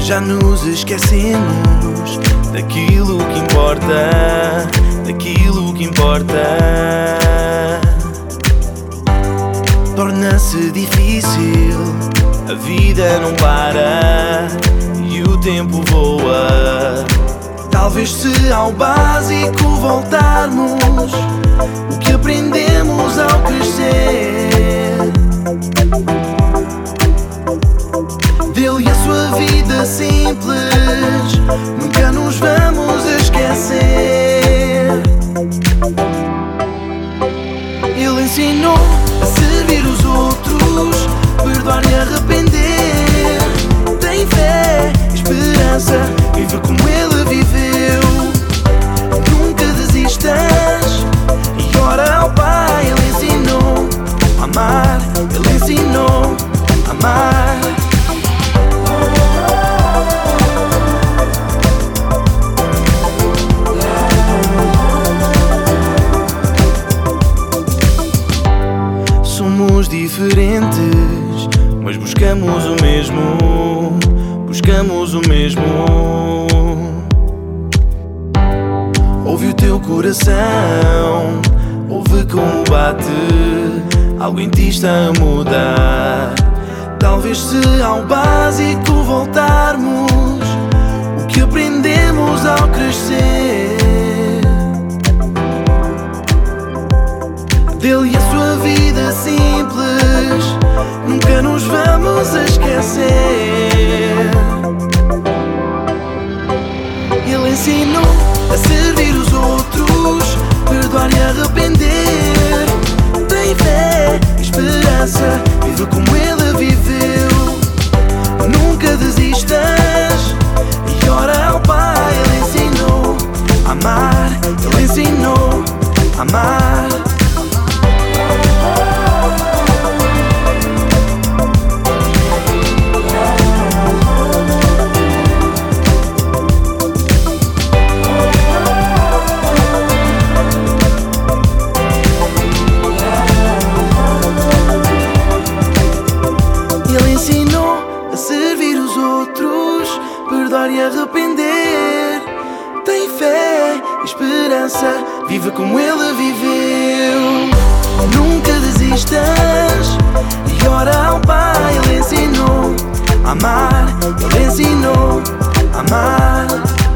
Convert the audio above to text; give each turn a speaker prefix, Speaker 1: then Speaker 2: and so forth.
Speaker 1: Já nos esquecemos daquilo que importa, daquilo que importa. Torna-se difícil, a vida não para e o tempo voa. Talvez se ao básico voltarmos, o que aprendemos ao crescer, dele e a sua vida simples, nunca nos vamos esquecer. Ele ensinou a servir os outros, perdoar e arrepender. Tem fé, esperança, vive como ele viveu. Nunca desistas e ora ao Pai. Ele ensinou a amar, ele ensinou a amar. Somos diferentes, mas buscamos o mesmo, buscamos o mesmo. Ouve o teu coração, ouve como bate, algo em ti está a mudar. Talvez se ao básico voltarmos, o que aprendemos ao crescer, dele e a sua vida simples, nunca nos vamos esquecer. Ele ensinou a servir os outros, perdoar e arrepender. Tem fé, esperança, vive como ele viveu. Nunca desistas e ora ao Pai. Ele ensinou a amar, ele ensinou a amar. Ele ensinou a servir os outros, perdoar e arrepender. Tem fé, esperança, vive como ele viveu. Nunca desistas e ora ao Pai. Ele ensinou a amar, ele ensinou a amar.